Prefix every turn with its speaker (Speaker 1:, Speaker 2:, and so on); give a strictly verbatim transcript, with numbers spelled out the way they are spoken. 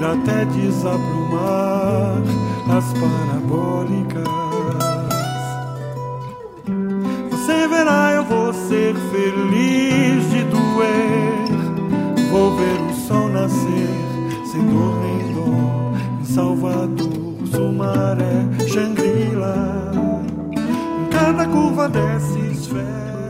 Speaker 1: ir até desabrumar as parabólicas. Você verá, eu vou ser feliz de doer. Vou ver o sol nascer sem dor nem dó em Salvador, Sumaré, Xangri-Lá. Em cada curva dessa esfera